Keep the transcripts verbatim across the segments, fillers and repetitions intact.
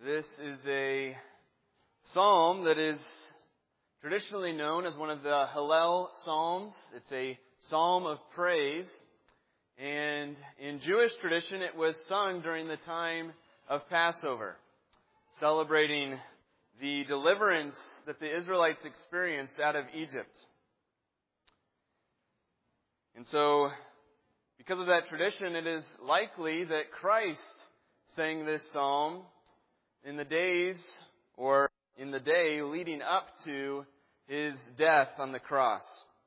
This is a psalm that is traditionally known as one of the Hallel Psalms. It's a psalm of praise. And in Jewish tradition, it was sung during the time of Passover, celebrating the deliverance that the Israelites experienced out of Egypt. And so, because of that tradition, it is likely that Christ sang this psalm in the days or in the day leading up to His death on the cross.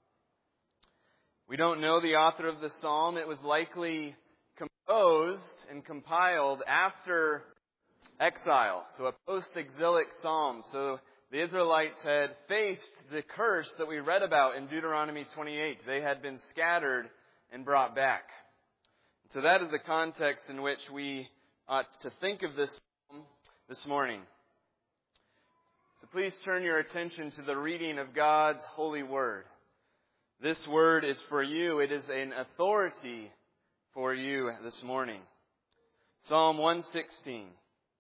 We don't know the author of the psalm. It was likely composed and compiled after exile, so a post-exilic psalm. So the Israelites had faced the curse that we read about in Deuteronomy twenty-eight. They had been scattered and brought back. So that is the context in which we ought to think of this psalm this morning. So please turn your attention to the reading of God's holy word. This word is for you. It is an authority for you this morning. Psalm one sixteen.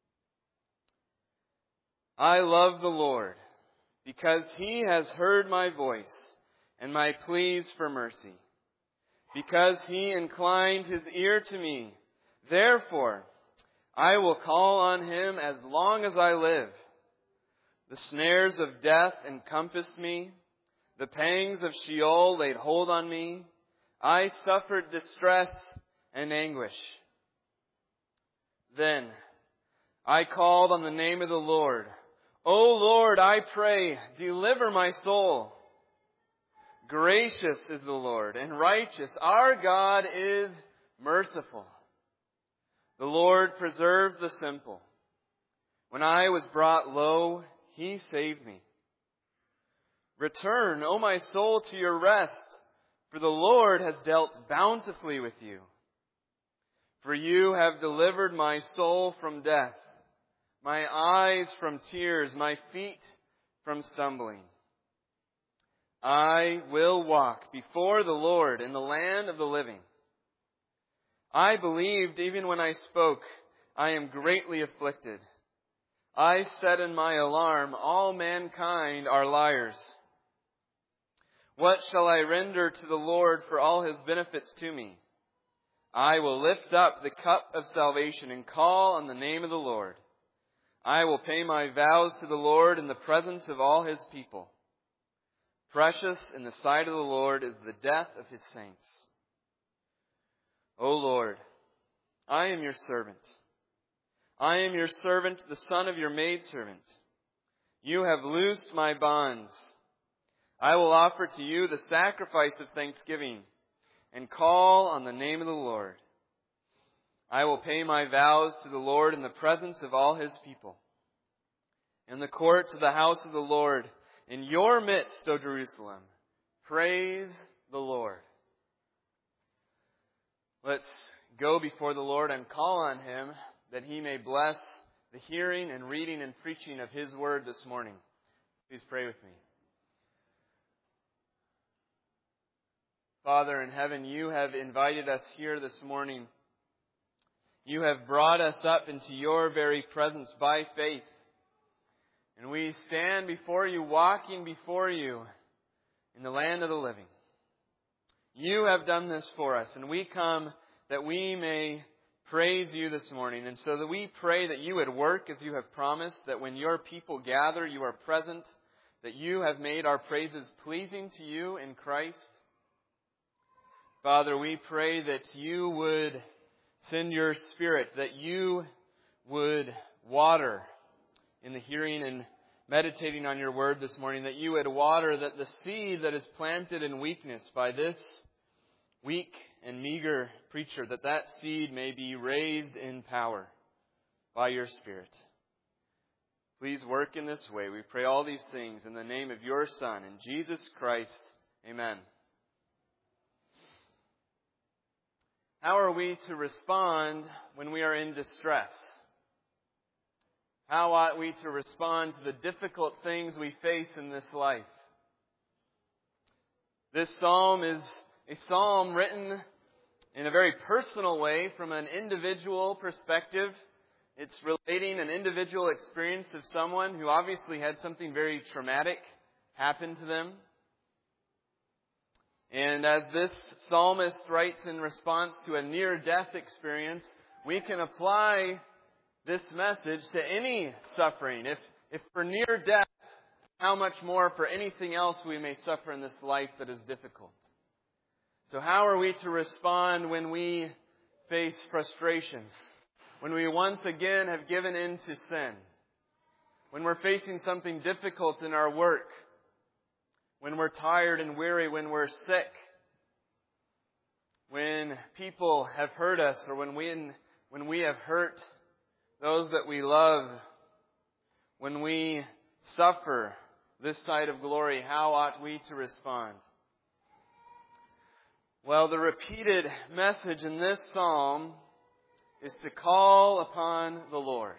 I love the Lord because He has heard my voice and my pleas for mercy. Because He inclined His ear to me, therefore I will call on Him as long as I live. The snares of death encompassed me. The pangs of Sheol laid hold on me. I suffered distress and anguish. Then I called on the name of the Lord. O Lord, I pray, deliver my soul. Gracious is the Lord and righteous. Our God is merciful. The Lord preserves the simple. When I was brought low, He saved me. Return, O my soul, to your rest, for the Lord has dealt bountifully with you. For you have delivered my soul from death, my eyes from tears, my feet from stumbling. I will walk before the Lord in the land of the living. I believed even when I spoke, I am greatly afflicted. I said in my alarm, all mankind are liars. What shall I render to the Lord for all His benefits to me? I will lift up the cup of salvation and call on the name of the Lord. I will pay my vows to the Lord in the presence of all His people. Precious in the sight of the Lord is the death of His saints. O Lord, I am your servant. I am your servant, the son of your maidservant. You have loosed my bonds. I will offer to you the sacrifice of thanksgiving and call on the name of the Lord. I will pay my vows to the Lord in the presence of all His people. In the courts of the house of the Lord, in your midst, O Jerusalem, praise the Lord. Let's go before the Lord and call on Him that He may bless the hearing and reading and preaching of His word this morning. Please pray with me. Father in heaven, you have invited us here this morning. You have brought us up into your very presence by faith. And we stand before you, walking before you in the land of the living. You have done this for us, and we come that we may praise you this morning. And so that we pray that you would work as you have promised, that when your people gather, you are present, that you have made our praises pleasing to you in Christ. Father, we pray that you would send your Spirit, that you would water in the hearing and meditating on your word this morning, that you would water that the seed that is planted in weakness by this weak and meager preacher, that that seed may be raised in power by your Spirit. Please work in this way. We pray all these things in the name of your Son, in Jesus Christ. Amen. How are we to respond when we are in distress? How ought we to respond to the difficult things we face in this life? This psalm is a psalm written in a very personal way from an individual perspective It's relating an individual experience of someone who obviously had something very traumatic happen to them. And as this psalmist writes in response to a near-death experience, we can apply this message to any suffering. If, if for near death, how much more for anything else we may suffer in this life that is difficult. So how are we to respond when we face frustrations? When we once again have given in to sin? When we're facing something difficult in our work? When we're tired and weary? When we're sick? When people have hurt us, or when we, when we have hurt those that we love? When we suffer this side of glory, how ought we to respond? Well, the repeated message in this psalm is to call upon the Lord.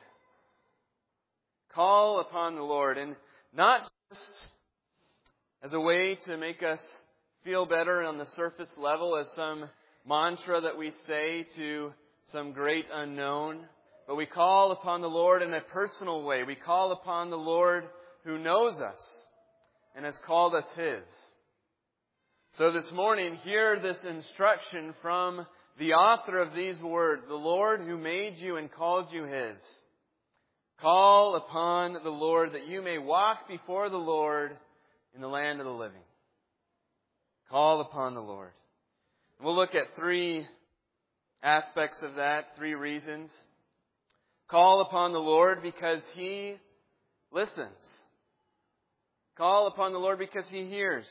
Call upon the Lord. And not just as a way to make us feel better on the surface level, as some mantra that we say to some great unknown, but we call upon the Lord in a personal way. We call upon the Lord who knows us and has called us His. So this morning, hear this instruction from the author of these words, the Lord who made you and called you His. Call upon the Lord that you may walk before the Lord in the land of the living. Call upon the Lord. We'll look at three aspects of that, three reasons. Call upon the Lord because He listens. Call upon the Lord because He hears.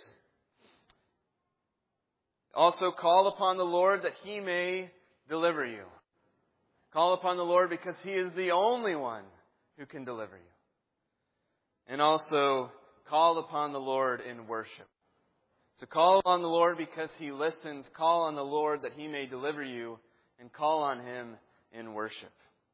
Also, call upon the Lord that He may deliver you. Call upon the Lord because He is the only one who can deliver you. And also, call upon the Lord in worship. So call on the Lord because He listens. Call on the Lord that He may deliver you. And call on Him in worship.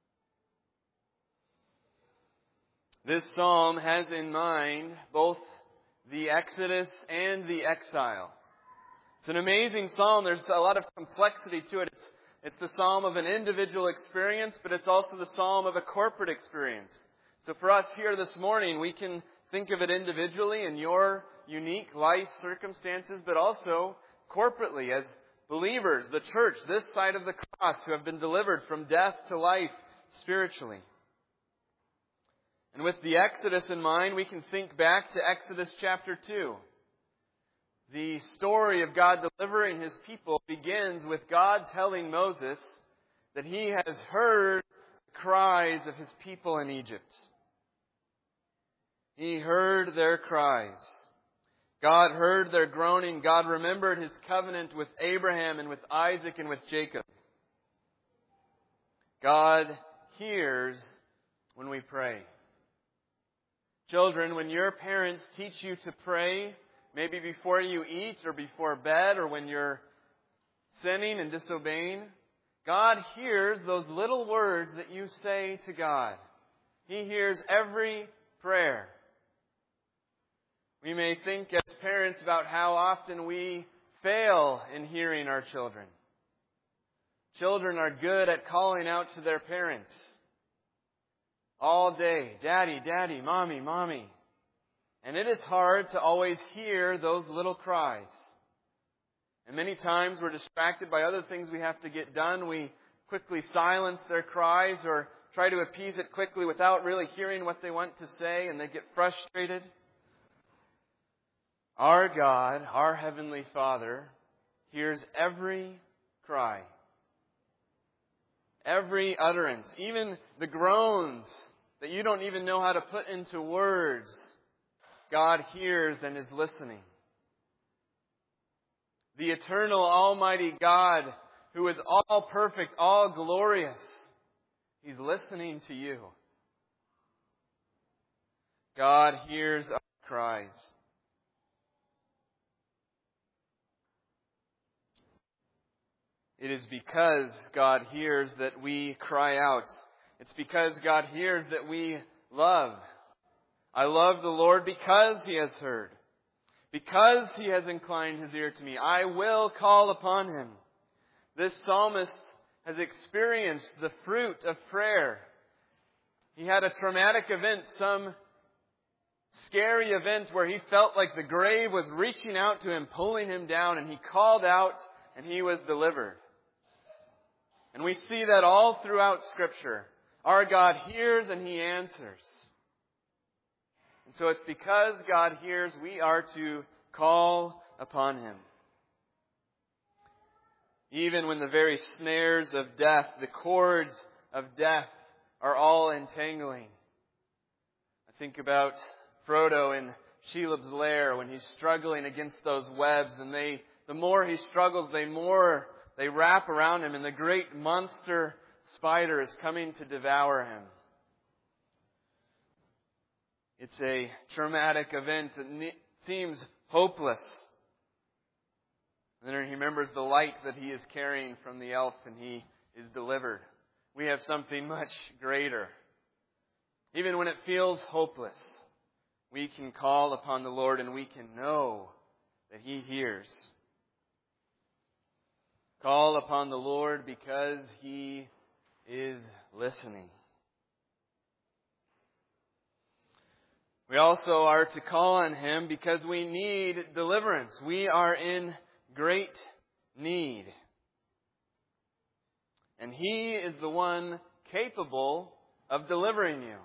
This psalm has in mind both the Exodus and the exile. It's an amazing psalm. There's a lot of complexity to it. It's, it's the psalm of an individual experience, but it's also the psalm of a corporate experience. So for us here this morning, we can think of it individually in your unique life circumstances, but also corporately as believers, the church, this side of the cross, who have been delivered from death to life spiritually. And with the Exodus in mind, we can think back to Exodus chapter two. The story of God delivering His people begins with God telling Moses that He has heard the cries of His people in Egypt. He heard their cries. God heard their groaning. God remembered His covenant with Abraham and with Isaac and with Jacob. God hears when we pray. Children, when your parents teach you to pray, maybe before you eat or before bed or when you're sinning and disobeying, God hears those little words that you say to God. He hears every prayer. We may think as parents about how often we fail in hearing our children. Children are good at calling out to their parents all day. Daddy, daddy, mommy, mommy. And it is hard to always hear those little cries. And many times we're distracted by other things we have to get done. We quickly silence their cries or try to appease it quickly without really hearing what they want to say, and they get frustrated. Our God, our Heavenly Father, hears every cry, every utterance, even the groans that you don't even know how to put into words. God hears and is listening. The eternal, almighty God, who is all perfect, all glorious, He's listening to you. God hears our cries. It is because God hears that we cry out. It's because God hears that we love. I love the Lord because He has heard. Because He has inclined His ear to me. I will call upon Him. This psalmist has experienced the fruit of prayer. He had a traumatic event, some scary event where he felt like the grave was reaching out to him, pulling him down, and he called out and he was delivered. And we see that all throughout Scripture. Our God hears and He answers. And so it's because God hears, we are to call upon Him. Even when the very snares of death, the cords of death are all entangling. I think about Frodo in Shelob's lair when he's struggling against those webs, and they, the more he struggles, the more they wrap around him, and the great monster spider is coming to devour him. It's a traumatic event that seems hopeless. And then he remembers the light that he is carrying from the elf, and he is delivered. We have something much greater. Even when it feels hopeless, we can call upon the Lord and we can know that He hears. Call upon the Lord because He is listening. We also are to call on Him because we need deliverance. We are in great need. And He is the one capable of delivering you.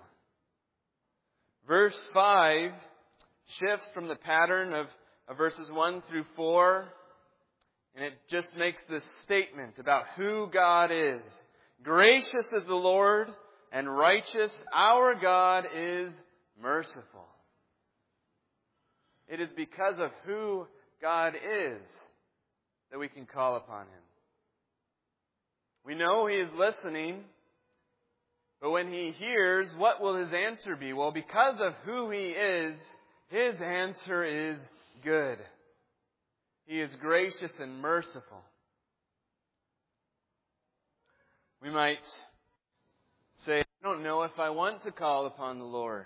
Verse five shifts from the pattern of, of verses one through four. And it just makes this statement about who God is. Gracious is the Lord, and righteous. Our God is merciful. It is because of who God is that we can call upon Him. We know He is listening, but when He hears, what will His answer be? Well, because of who He is, His answer is good. He is gracious and merciful. We might say, I don't know if I want to call upon the Lord.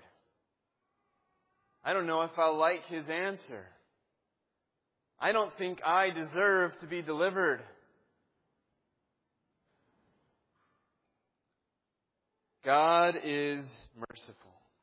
I don't know if I'll like His answer. I don't think I deserve to be delivered. God is merciful.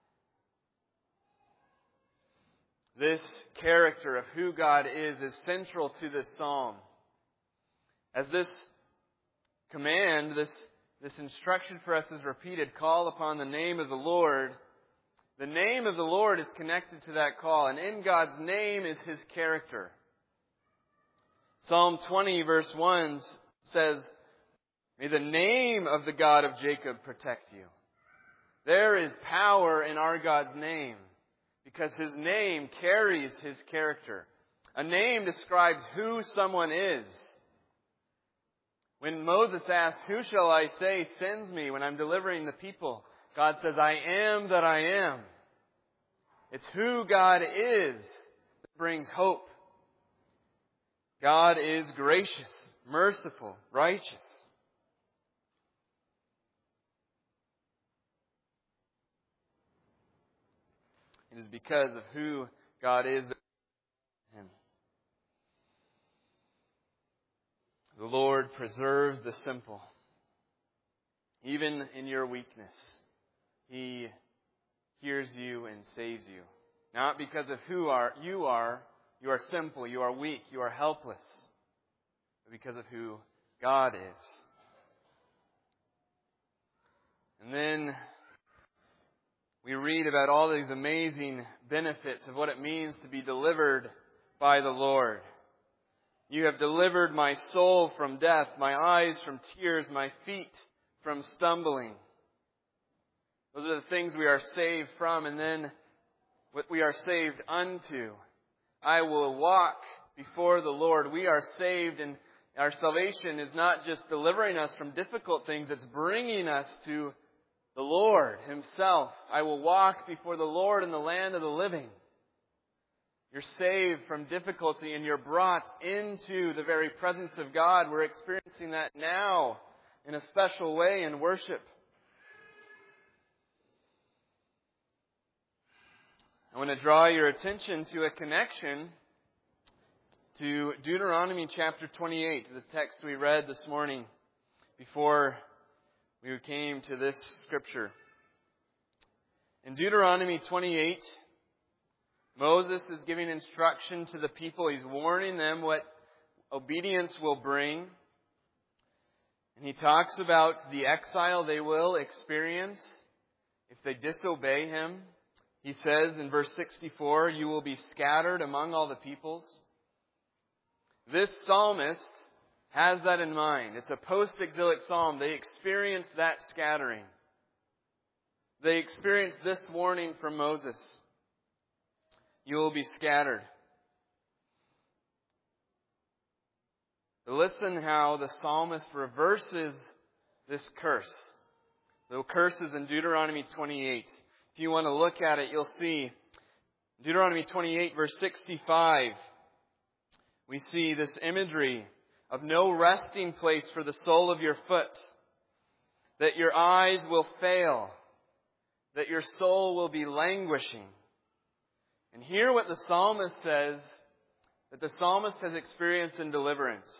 This character of who God is is central to this psalm. As this command, this, this instruction for us is repeated, call upon the name of the Lord. The name of the Lord is connected to that call, and in God's name is His character. Psalm twenty verse one says, may the name of the God of Jacob protect you. There is power in our God's name, because His name carries His character. A name describes who someone is. When Moses asks, who shall I say sends me when I'm delivering the people? God says, I am that I am. It's who God is that brings hope. God is gracious, merciful, righteous. It is because of who God is that Him. The Lord preserves the simple. Even in your weakness, He hears you and saves you. Not because of who are you are, you are simple, you are weak, you are helpless, but because of who God is. And then we read about all these amazing benefits of what it means to be delivered by the Lord. You have delivered my soul from death, my eyes from tears, my feet from stumbling. Those are the things we are saved from, and then what we are saved unto. I will walk before the Lord. We are saved, and our salvation is not just delivering us from difficult things, it's bringing us to the Lord Himself. I will walk before the Lord in the land of the living. You're saved from difficulty and you're brought into the very presence of God. We're experiencing that now in a special way in worship. I want to draw your attention to a connection to Deuteronomy chapter twenty-eight, the text we read this morning before we came to this scripture. In Deuteronomy twenty-eight, Moses is giving instruction to the people. He's warning them what obedience will bring. And he talks about the exile they will experience if they disobey him. He says in verse sixty-four, "You will be scattered among all the peoples." This psalmist has that in mind. It's a post-exilic psalm. They experienced that scattering. They experienced this warning from Moses. You will be scattered. But listen how the psalmist reverses this curse. The curse is in Deuteronomy twenty-eight. If you want to look at it, you'll see Deuteronomy twenty-eight, verse sixty-five. We see this imagery of no resting place for the sole of your foot, that your eyes will fail, that your soul will be languishing. And hear what the psalmist says, that the psalmist has experienced in deliverance.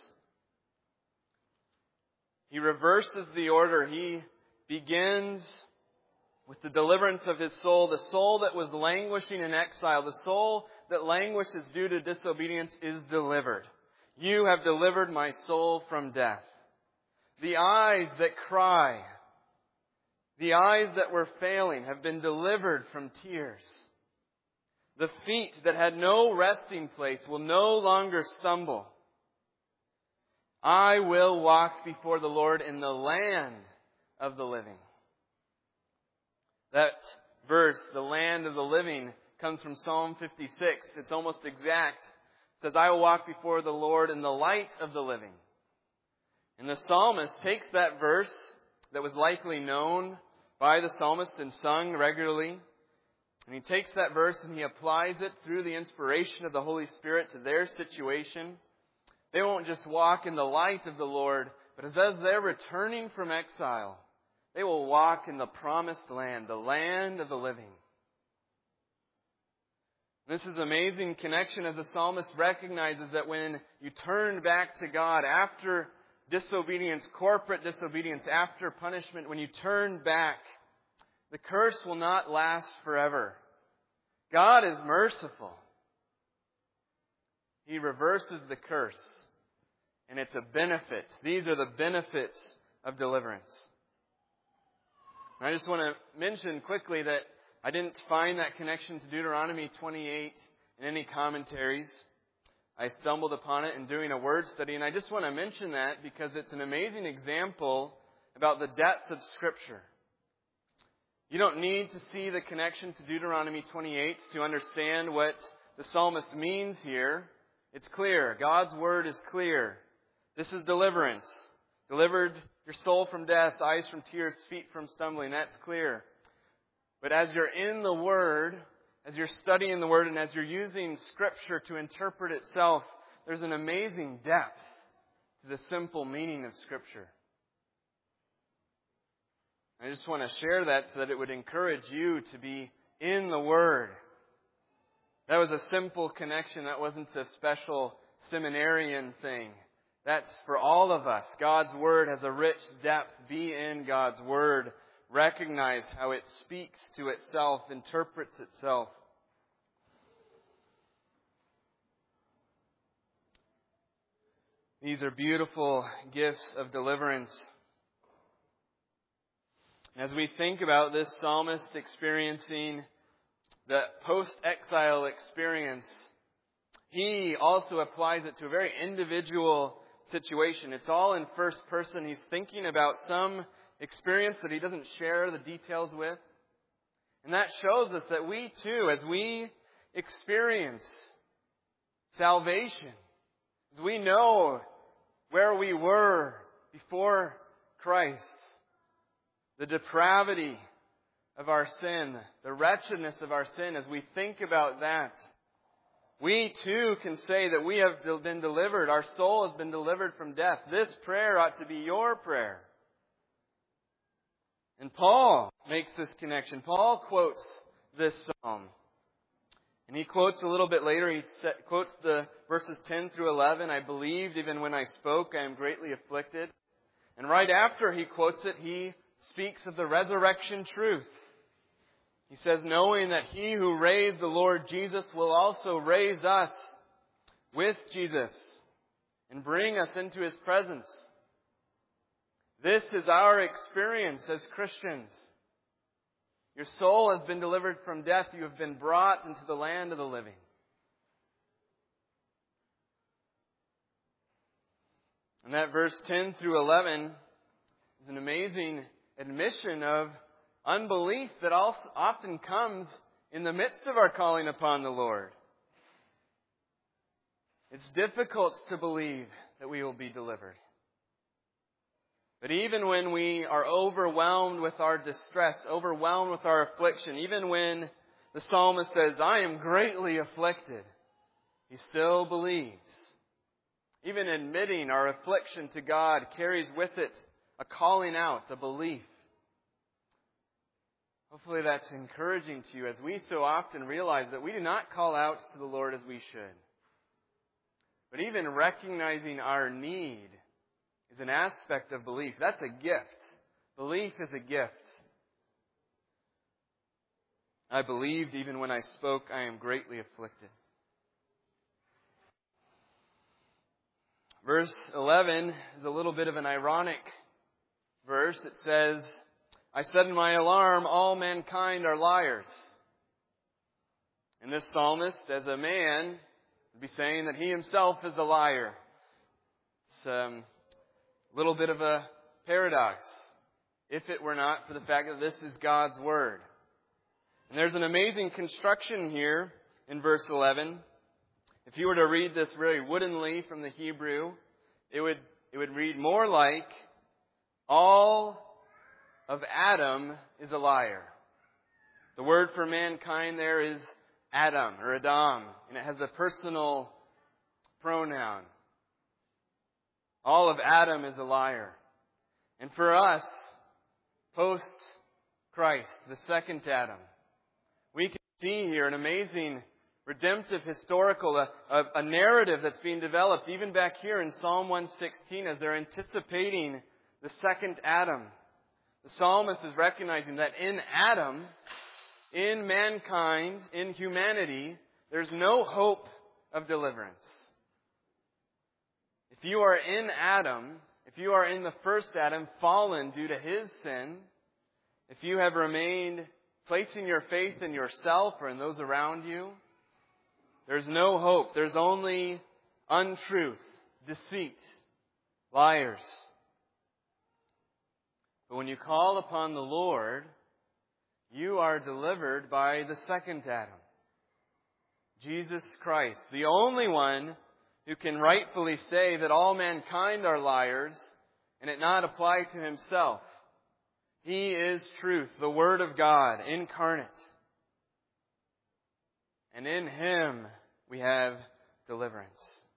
He reverses the order. He begins with the deliverance of his soul. The soul that was languishing in exile, the soul that languishes due to disobedience is delivered. You have delivered my soul from death. The eyes that cry, the eyes that were failing have been delivered from tears. The feet that had no resting place will no longer stumble. I will walk before the Lord in the land of the living. That verse, the land of the living, comes from Psalm fifty-six. It's almost exact. It says, I will walk before the Lord in the light of the living. And the psalmist takes that verse that was likely known by the psalmist and sung regularly, and he takes that verse and he applies it through the inspiration of the Holy Spirit to their situation. They won't just walk in the light of the Lord, but as they're returning from exile, they will walk in the promised land, the land of the living. This is an amazing connection as the psalmist recognizes that when you turn back to God after disobedience, corporate disobedience, after punishment, when you turn back, the curse will not last forever. God is merciful. He reverses the curse, and it's a benefit. These are the benefits of deliverance. And I just want to mention quickly that I didn't find that connection to Deuteronomy twenty-eight in any commentaries. I stumbled upon it in doing a word study, and I just want to mention that because it's an amazing example about the depth of Scripture. You don't need to see the connection to Deuteronomy twenty-eight to understand what the psalmist means here. It's clear. God's word is clear. This is deliverance. Delivered your soul from death, eyes from tears, feet from stumbling. That's clear. But as you're in the Word, as you're studying the Word, and as you're using Scripture to interpret itself, there's an amazing depth to the simple meaning of Scripture. I just want to share that so that it would encourage you to be in the Word. That was a simple connection. That wasn't a special seminarian thing. That's for all of us. God's Word has a rich depth. Be in God's Word. Recognize how it speaks to itself, interprets itself. These are beautiful gifts of deliverance. As we think about this psalmist experiencing the post-exile experience, he also applies it to a very individual situation. It's all in first person. He's thinking about some experience that he doesn't share the details with. And that shows us that we too, as we experience salvation, as we know where we were before Christ, the depravity of our sin, the wretchedness of our sin, as we think about that, we too can say that we have been delivered. Our soul has been delivered from death. This prayer ought to be your prayer. And Paul makes this connection. Paul quotes this psalm. And he quotes a little bit later, he quotes the verses ten through eleven. I believed even when I spoke, I am greatly afflicted. And right after he quotes it, he speaks of the resurrection truth. He says, knowing that He who raised the Lord Jesus will also raise us with Jesus and bring us into His presence. This is our experience as Christians. Your soul has been delivered from death. You have been brought into the land of the living. And that verse ten through eleven is an amazing admission of unbelief that also often comes in the midst of our calling upon the Lord. It's difficult to believe that we will be delivered. But even when we are overwhelmed with our distress, overwhelmed with our affliction, even when the psalmist says, I am greatly afflicted, he still believes. Even admitting our affliction to God carries with it a calling out, a belief. Hopefully that's encouraging to you as we so often realize that we do not call out to the Lord as we should. But even recognizing our need is an aspect of belief. That's a gift. Belief is a gift. I believed even when I spoke, I am greatly afflicted. Verse eleven is a little bit of an ironic verse. It says, I said in my alarm, all mankind are liars. And this psalmist, as a man, would be saying that he himself is a liar. It's um, a little bit of a paradox, if it were not for the fact that this is God's Word. And there's an amazing construction here in verse eleven. If you were to read this very woodenly from the Hebrew, it would it would read more like, all of Adam is a liar. The word for mankind there is Adam or Adam, and it has a personal pronoun. All of Adam is a liar. And for us, post-Christ, the second Adam, we can see here an amazing redemptive, historical, a, a, a narrative that's being developed even back here in Psalm one sixteen as they're anticipating the second Adam. The psalmist is recognizing that in Adam, in mankind, in humanity, there's no hope of deliverance. If you are in Adam, if you are in the first Adam, fallen due to his sin, if you have remained placing your faith in yourself or in those around you, there's no hope. There's only untruth, deceit, liars. But when you call upon the Lord, you are delivered by the second Adam, Jesus Christ, the only one who can rightfully say that all mankind are liars and it not apply to himself. He is truth, the Word of God, incarnate. And in Him we have deliverance.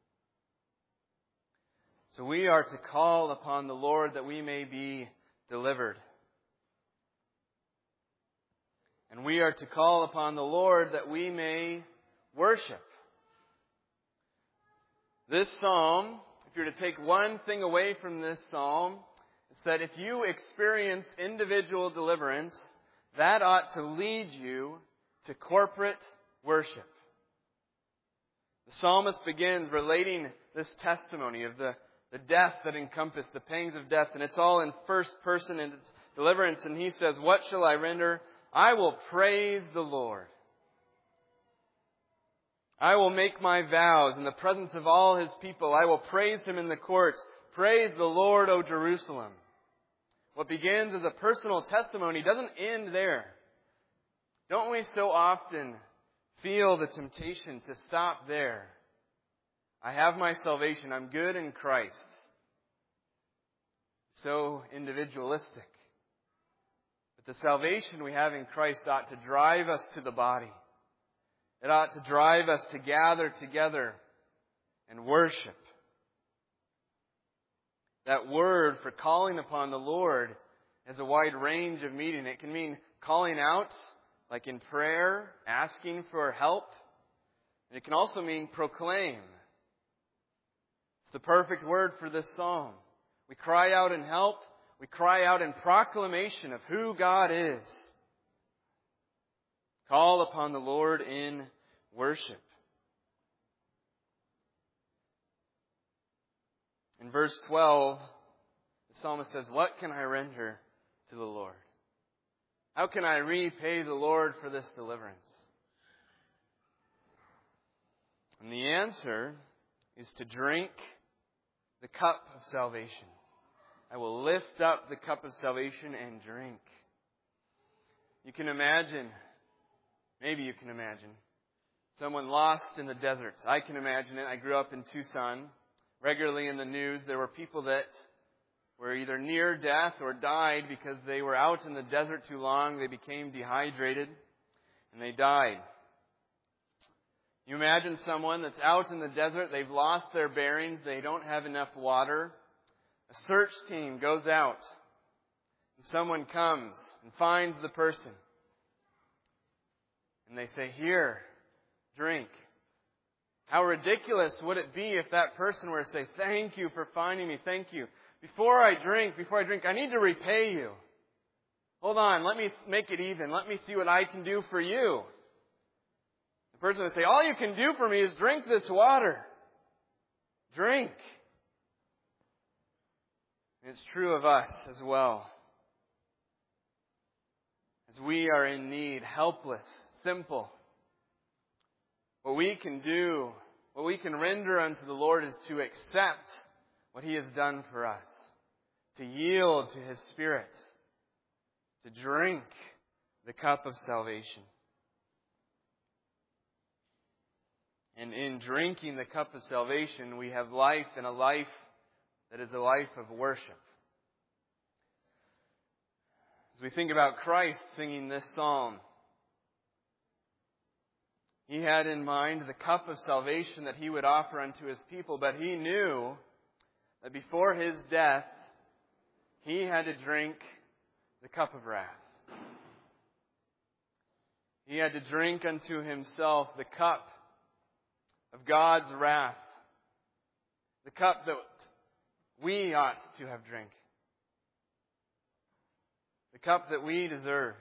So we are to call upon the Lord that we may be delivered. And we are to call upon the Lord that we may worship. This psalm, if you're to take one thing away from this psalm, it's that if you experience individual deliverance, that ought to lead you to corporate worship. The psalmist begins relating this testimony of the, the death that encompassed, the pangs of death, and it's all in first person and it's deliverance. And he says, what shall I render? I will praise the Lord. I will make my vows in the presence of all His people. I will praise Him in the courts. Praise the Lord, O Jerusalem. What begins as a personal testimony doesn't end there. Don't we so often feel the temptation to stop there? I have my salvation. I'm good in Christ. So individualistic. But the salvation we have in Christ ought to drive us to the body. It ought to drive us to gather together and worship. That word for calling upon the Lord has a wide range of meaning. It can mean calling out, like in prayer, asking for help. And it can also mean proclaim. It's the perfect word for this psalm. We cry out in help. We cry out in proclamation of who God is. Call upon the Lord in worship. In verse twelve, the psalmist says, "What can I render to the Lord? How can I repay the Lord for this deliverance?" And the answer is to drink the cup of salvation. I will lift up the cup of salvation and drink. You can imagine, maybe you can imagine, someone lost in the desert. I can imagine it. I grew up in Tucson. Regularly in the news, there were people that were either near death or died because they were out in the desert too long. They became dehydrated and they died. You imagine someone that's out in the desert. They've lost their bearings. They don't have enough water. A search team goes out and someone comes and finds the person. And they say, "Here, drink." How ridiculous would it be if that person were to say, "Thank you for finding me. Thank you. Before I drink, before I drink, I need to repay you. Hold on, let me make it even. Let me see what I can do for you." The person would say, "All you can do for me is drink this water. Drink." And it's true of us as well. As we are in need, helpless, simple, what we can do, what we can render unto the Lord is to accept what He has done for us, to yield to His Spirit, to drink the cup of salvation. And in drinking the cup of salvation, we have life, and a life that is a life of worship. As we think about Christ singing this psalm, He had in mind the cup of salvation that He would offer unto His people, but He knew that before His death, He had to drink the cup of wrath. He had to drink unto Himself the cup of God's wrath, the cup that we ought to have drank, the cup that we deserve.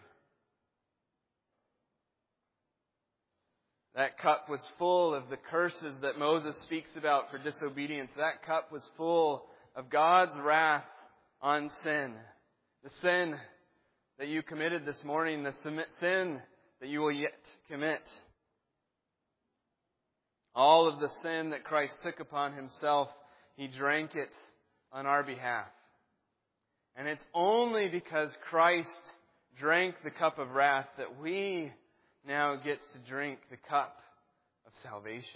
That cup was full of the curses that Moses speaks about for disobedience. That cup was full of God's wrath on sin. The sin that you committed this morning, the sin that you will yet commit. All of the sin that Christ took upon Himself, He drank it on our behalf. And it's only because Christ drank the cup of wrath that we now get to drink the cup of salvation.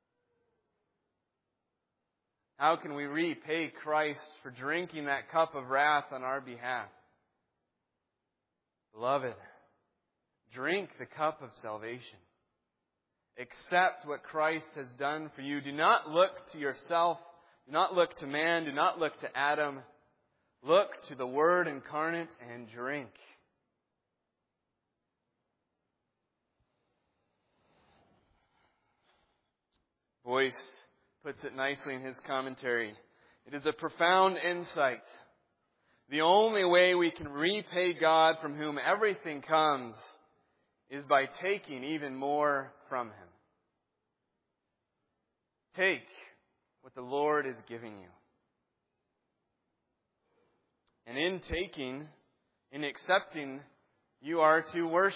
How can we repay Christ for drinking that cup of wrath on our behalf? Beloved, drink the cup of salvation. Accept what Christ has done for you. Do not look to yourself. Do not look to man. Do not look to Adam. Look to the Word incarnate and drink. Boyce puts it nicely in his commentary. It is a profound insight. The only way we can repay God, from whom everything comes, is by taking even more from Him. Take what the Lord is giving you. And in taking, in accepting, you are to worship.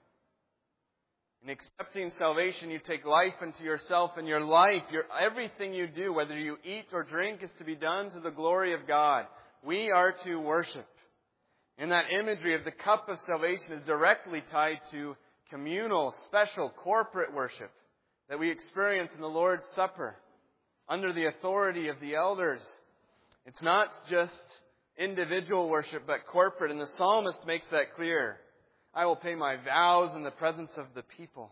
In accepting salvation, you take life into yourself, and your life, your everything you do, whether you eat or drink, is to be done to the glory of God. We are to worship. And that imagery of the cup of salvation is directly tied to communal, special, corporate worship that we experience in the Lord's Supper under the authority of the elders. It's not just individual worship, but corporate. And the psalmist makes that clear. I will pay my vows in the presence of the people.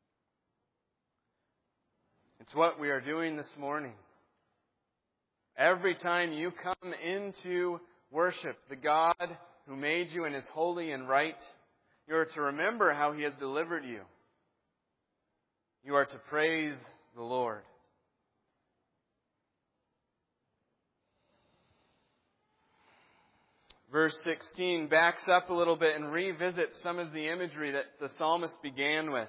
It's what we are doing this morning. Every time you come into worship the God who made you and is holy and right, you are to remember how He has delivered you. You are to praise the Lord. verse sixteen backs up a little bit and revisits some of the imagery that the psalmist began with.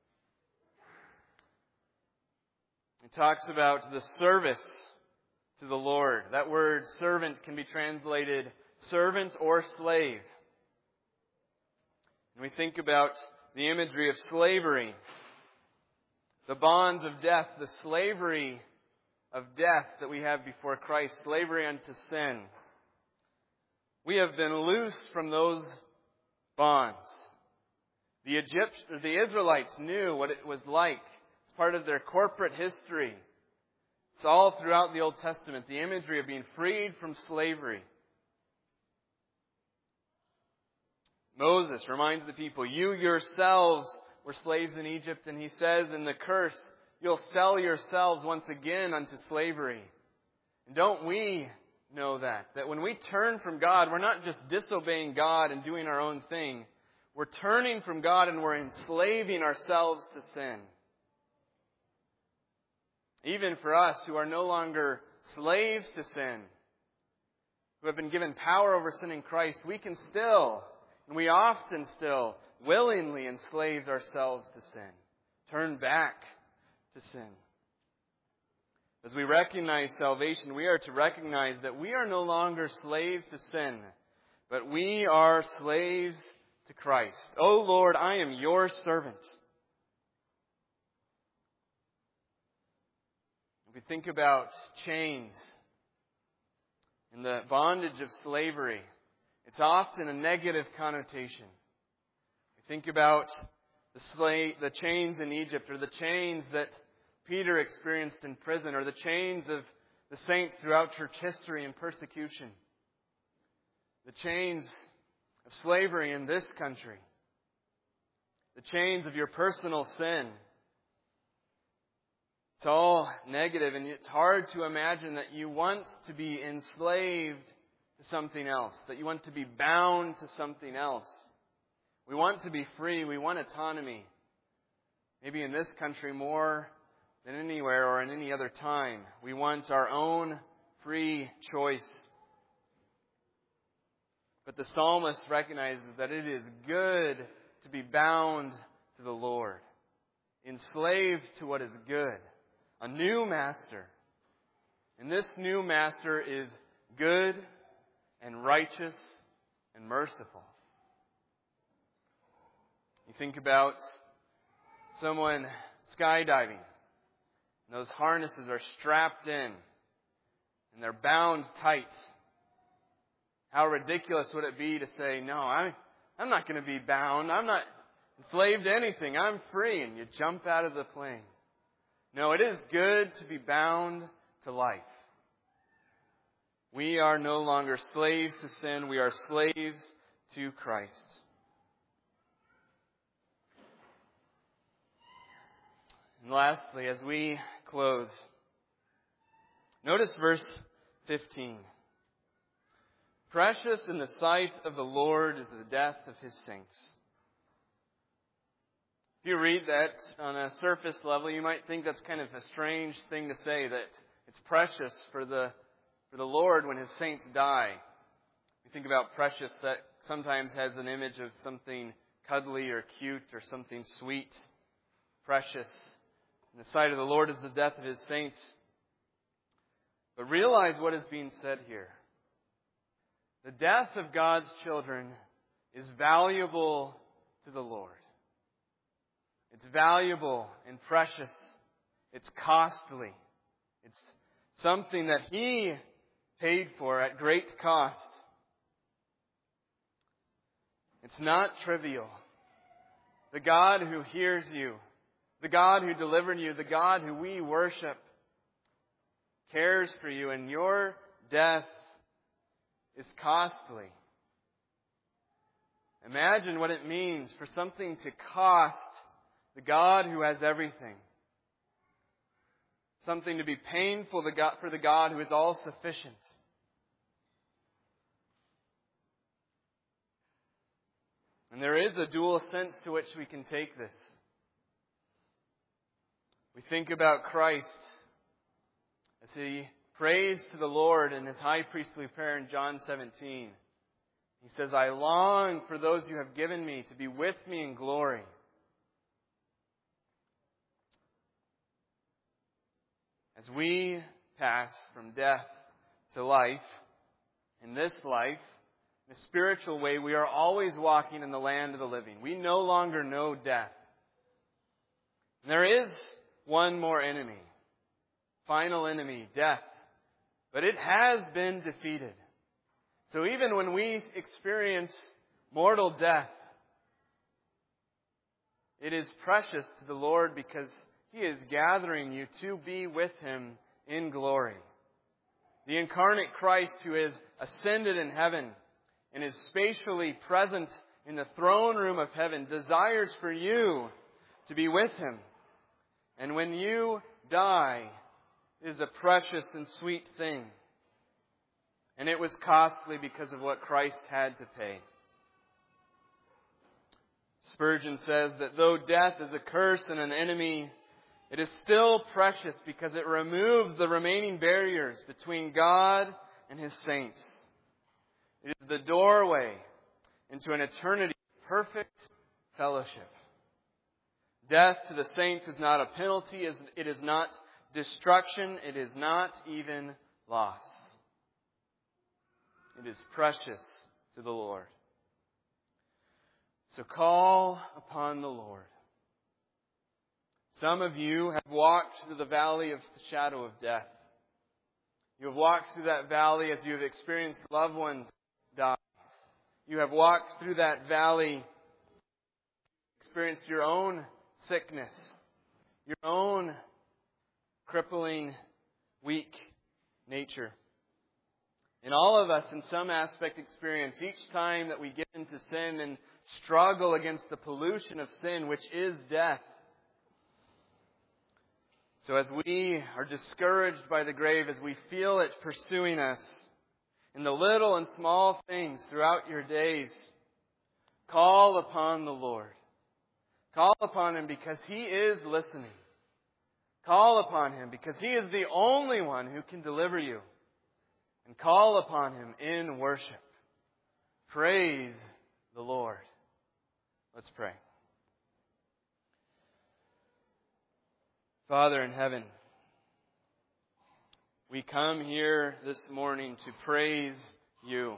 He talks about the service to the Lord. That word servant can be translated servant or slave. And we think about the imagery of slavery, the bonds of death, the slavery of death that we have before Christ, slavery unto sin. We have been loosed from those bonds. The Egypt, the Israelites knew what it was like. It's part of their corporate history. It's all throughout the Old Testament, the imagery of being freed from slavery. Moses reminds the people, you yourselves were slaves in Egypt, and he says in the curse, you'll sell yourselves once again unto slavery. And don't we know that? That when we turn from God, we're not just disobeying God and doing our own thing. We're turning from God and we're enslaving ourselves to sin. Even for us who are no longer slaves to sin, who have been given power over sin in Christ, we can still, and we often still, willingly enslave ourselves to sin. Turn back to sin. As we recognize salvation, we are to recognize that we are no longer slaves to sin, but we are slaves to Christ. O Lord, I am your servant. If we think about chains and the bondage of slavery, it's often a negative connotation. We think about the slave, the chains in Egypt, or the chains that Peter experienced in prison, or the chains of the saints throughout church history and persecution. The chains of slavery in this country. The chains of your personal sin. It's all negative, and it's hard to imagine that you want to be enslaved to something else, that you want to be bound to something else. We want to be free. We want autonomy. Maybe in this country more than anywhere or in any other time. We want our own free choice. But the psalmist recognizes that it is good to be bound to the Lord, enslaved to what is good, a new master. And this new master is good and righteous and merciful. You think about someone skydiving. And those harnesses are strapped in. And they're bound tight. How ridiculous would it be to say, no, I, I'm not going to be bound. I'm not enslaved to anything. I'm free. And you jump out of the plane. No, it is good to be bound to life. We are no longer slaves to sin. We are slaves to Christ. And lastly, as we close, notice verse fifteen. Precious in the sight of the Lord is the death of His saints. If you read that on a surface level, you might think that's kind of a strange thing to say, that it's precious for the for the Lord when His saints die. You think about precious, that sometimes has an image of something cuddly or cute or something sweet. Precious. In the sight of the Lord is the death of His saints. But realize what is being said here. The death of God's children is valuable to the Lord. It's valuable and precious. It's costly. It's something that He paid for at great cost. It's not trivial. The God who hears you, the God who delivered you, the God who we worship, cares for you, and your death is costly. Imagine what it means for something to cost the God who has everything. Something to be painful for the God who is all sufficient. And there is a dual sense to which we can take this. We think about Christ as He prays to the Lord in His high priestly prayer in John seventeen. He says, I long for those you have given me to be with me in glory. As we pass from death to life, in this life, in a spiritual way, we are always walking in the land of the living. We no longer know death. And there is one more enemy, final enemy, death. But it has been defeated. So even when we experience mortal death, it is precious to the Lord because He is gathering you to be with Him in glory. The incarnate Christ who is ascended in heaven and is spatially present in the throne room of heaven desires for you to be with Him. And when you die, it is a precious and sweet thing. And it was costly because of what Christ had to pay. Spurgeon says that though death is a curse and an enemy, it is still precious because it removes the remaining barriers between God and His saints. It is the doorway into an eternity of perfect fellowship. Death to the saints is not a penalty. It is not destruction. It is not even loss. It is precious to the Lord. So call upon the Lord. Some of you have walked through the valley of the shadow of death. You have walked through that valley as you have experienced loved ones die. You have walked through that valley, experienced your own sickness, your own crippling, weak nature. And all of us, in some aspect, experience each time that we get into sin and struggle against the pollution of sin, which is death. So as we are discouraged by the grave, as we feel it pursuing us in the little and small things throughout your days, call upon the Lord. Call upon Him because He is listening. Call upon Him because He is the only one who can deliver you. And call upon Him in worship. Praise the Lord. Let's pray. Father in heaven, we come here this morning to praise You.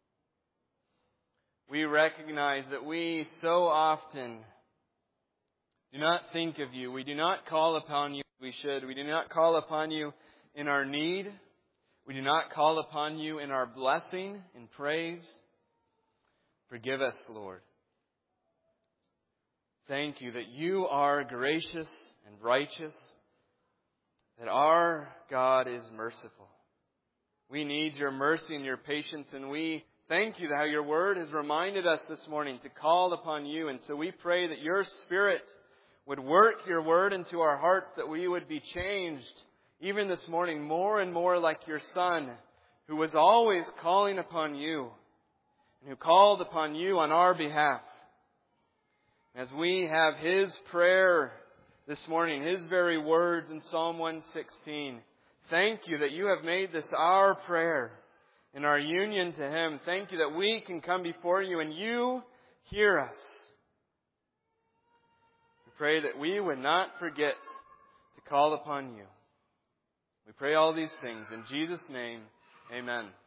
We recognize that we so often do not think of You. We do not call upon You as we should. We do not call upon You in our need. We do not call upon You in our blessing and praise. Forgive us, Lord. Thank You that You are gracious and righteous, that our God is merciful. We need Your mercy and Your patience, and we thank You that how Your Word has reminded us this morning to call upon You. And so we pray that Your Spirit would work Your Word into our hearts, that we would be changed, even this morning, more and more like Your Son, who was always calling upon You, and who called upon You on our behalf. As we have His prayer this morning, His very words in Psalm one sixteen, thank You that You have made this our prayer in our union to Him. Thank You that we can come before You and You hear us. We pray that we would not forget to call upon You. We pray all these things in Jesus' name. Amen.